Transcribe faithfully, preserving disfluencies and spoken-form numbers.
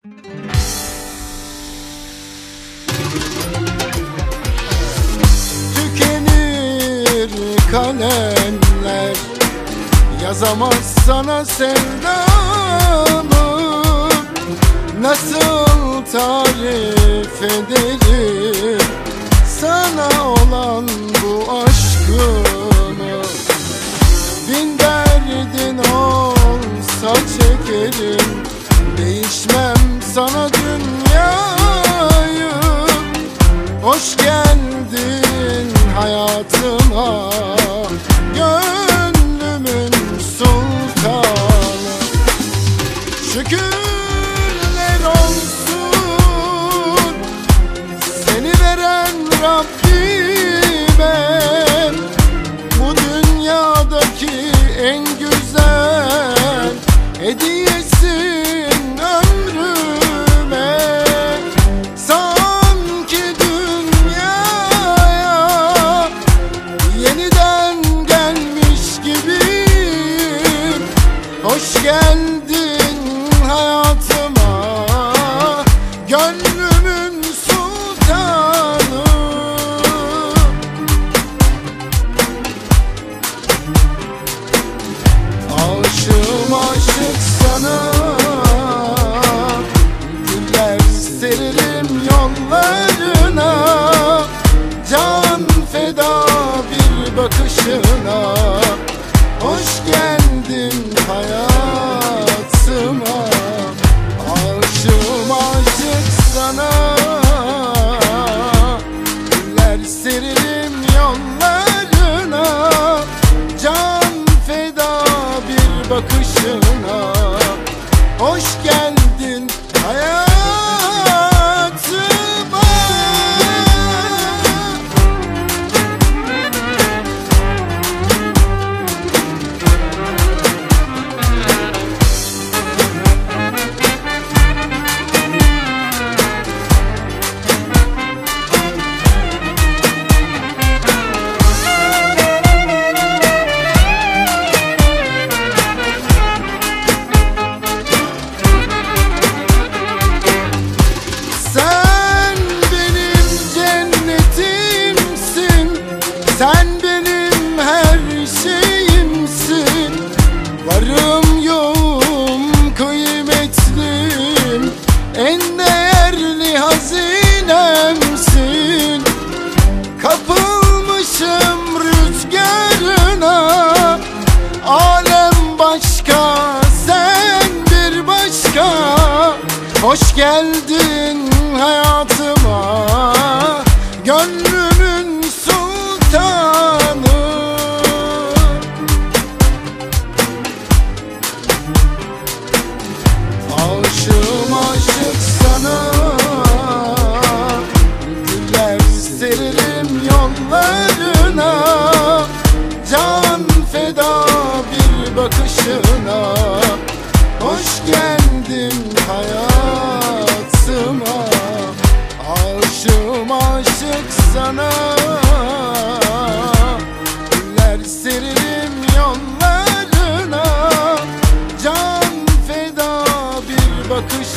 Tükenir kalemler, yazamaz sana sevdamı. Nasıl tarif ederim sana olan bu aşkımı? Bin derdin olsa çekerim, değişmem sana dünyayı. Hoş geldin hayatıma, gönlümün sultanı. Şükürler olsun seni veren Rabbime. Bu dünyadaki en güzel hediyesin ömrüme. Sanki dünyaya yeniden gelmiş gibiyim. Hoş geldin hayatıma, gönlümün sultanı. Aşığım aşık sana, güller seririm yollarına. Can feda bir bakışına, hoş geldin hayatıma. Aşığım aşık sana, güller seririm yollarına. Can feda bir bakışına, hoş geldin hayatıma. Sen benim her şeyimsin, varım yoğum kıymetlim, en değerli hazinemsin. Kapılmışım rüzgarına, alem başka, sen bir başka. Hoş geldin hayatıma, gönlümün sultanı. Aşığım aşık sana, güller seririm yollarına. Can feda bir bakışına, hoş geldin hayatıma. Aşığım aşık sana, güller seririm yollarına. Can feda bir bakış